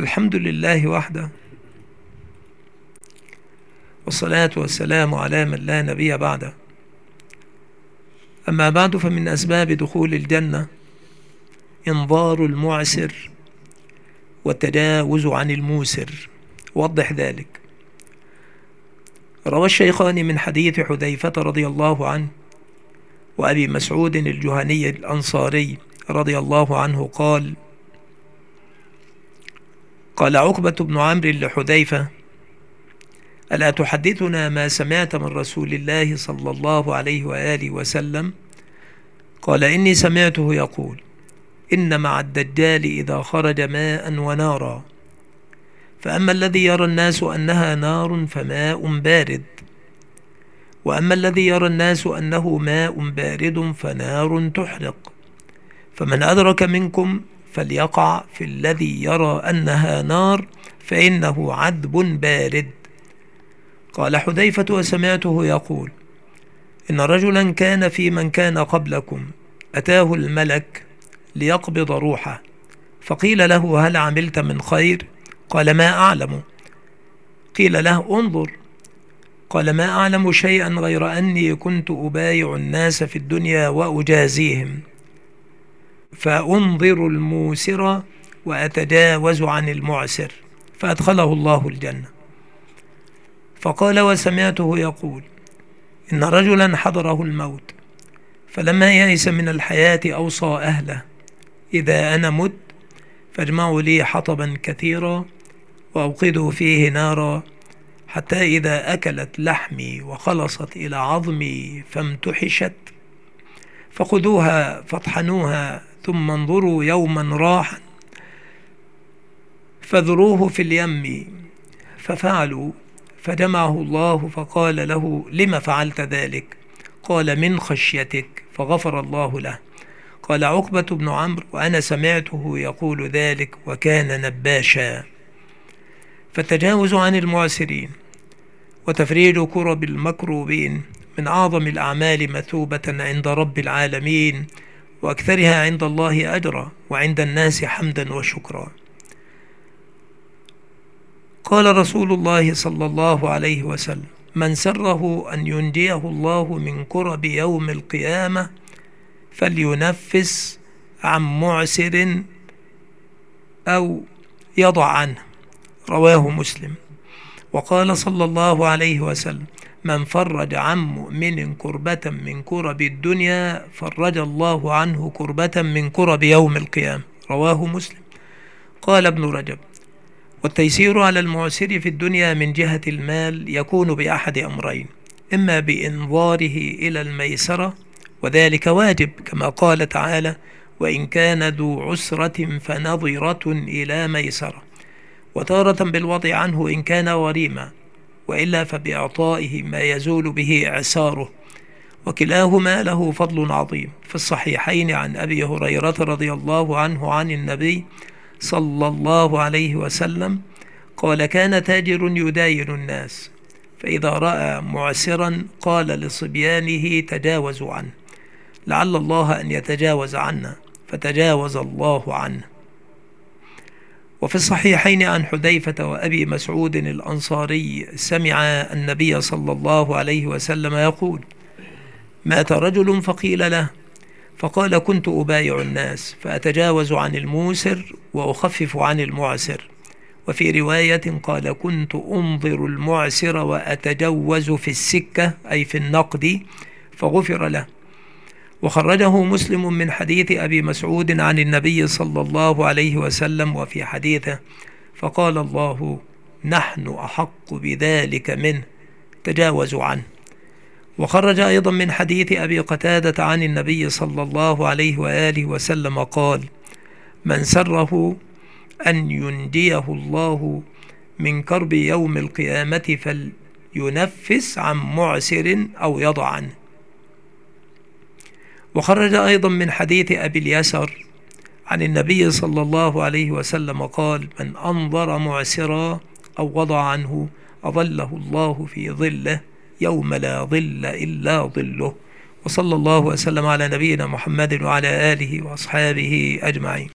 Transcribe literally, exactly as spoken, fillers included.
الحمد لله وحده، والصلاة والسلام على من لا نبي بعده. أما بعد، فمن أسباب دخول الجنة إنظار المعسر والتجاوز عن الموسر. وضح ذلك. روى الشيخان من حديث حذيفة رضي الله عنه وأبي مسعود الجهني الأنصاري رضي الله عنه قال: قال عقبة بن عمرو لحذيفة: ألا تحدثنا ما سمعت من رسول الله صلى الله عليه وآله وسلم؟ قال: إني سمعته يقول: إن مع الدجال إذا خرج ماء ونارا، فأما الذي يرى الناس أنها نار فماء بارد، وأما الذي يرى الناس أنه ماء بارد فنار تحرق، فمن أدرك منكم فليقع في الذي يرى أنها نار فإنه عذب بارد. قال حذيفة: وسمعته يقول: إن رجلا كان في من كان قبلكم أتاه الملك ليقبض روحه، فقيل له: هل عملت من خير؟ قال: ما أعلم. قيل له: انظر. قال: ما أعلم شيئا غير أني كنت أبايع الناس في الدنيا وأجازيهم، فأنظر الموسر وأتجاوز عن المعسر، فأدخله الله الجنة. فقال: وسمعته يقول: إن رجلا حضره الموت، فلما يئس من الحياة أوصى أهله: إذا أنا مت فاجمعوا لي حطبا كثيرا وأوقدوا فيه نارا، حتى إذا أكلت لحمي وخلصت إلى عظمي فامتحشت فخذوها فاطحنوها، ثم انظروا يوما راحا فذروه في اليم. ففعلوا، فجمعه الله فقال له: لم فعلت ذلك؟ قال: من خشيتك، فغفر الله له. قال عقبة بن عمرو: وأنا سمعته يقول ذلك وكان نباشا. فالتجاوز عن المعسرين وتفريج كرب المكروبين من أعظم الأعمال مثوبة عند رب العالمين، وأكثرها عند الله أجرا، وعند الناس حمدا وشكرا. قال رسول الله صلى الله عليه وسلم: من سره أن ينجيه الله من كرب يوم القيامة فلينفس عن معسر أو يضع عنه. رواه مسلم. وقال صلى الله عليه وسلم: من فرج عن مؤمن كربة من كرب الدنيا فرج الله عنه كربة من كرب يوم القيامة. رواه مسلم. قال ابن رجب: والتيسير على المعسر في الدنيا من جهة المال يكون بأحد أمرين: إما بإنظاره إلى الميسرة، وذلك واجب كما قال تعالى: وإن كان ذو عسرة فنظرة إلى ميسرة، وتارة بالوضع عنه إن كان وريما، وإلا فبإعطائه ما يزول به إعساره، وكلاهما له فضل عظيم. في الصحيحين عن أبي هريرة رضي الله عنه عن النبي صلى الله عليه وسلم قال: كان تاجر يداين الناس، فإذا رأى معسرا قال لصبيانه: تجاوزوا عنه، لعل الله أن يتجاوز عنا، فتجاوز الله عنه. وفي الصحيحين عن حذيفة وأبي مسعود الأنصاري سمع النبي صلى الله عليه وسلم يقول: مات رجل فقيل له، فقال: كنت أبايع الناس فأتجاوز عن الموسر وأخفف عن المعسر. وفي رواية قال: كنت أنظر المعسر وأتجوز في السكة، أي في النقد، فغفر له. وخرجه مسلم من حديث أبي مسعود عن النبي صلى الله عليه وسلم، وفي حديثه: فقال الله: نحن أحق بذلك منه، تجاوزوا عنه. وخرج أيضا من حديث أبي قتادة عن النبي صلى الله عليه وآله وسلم قال: من سره أن ينجيه الله من كرب يوم القيامة فلينفس عن معسر أو يضع عنه. وخرج أيضا من حديث أبي اليسر عن النبي صلى الله عليه وسلم قال: من أنظر معسرا أو وضع عنه أظله الله في ظله يوم لا ظل إلا ظله. وصلى الله وسلم على نبينا محمد وعلى آله وأصحابه أجمعين.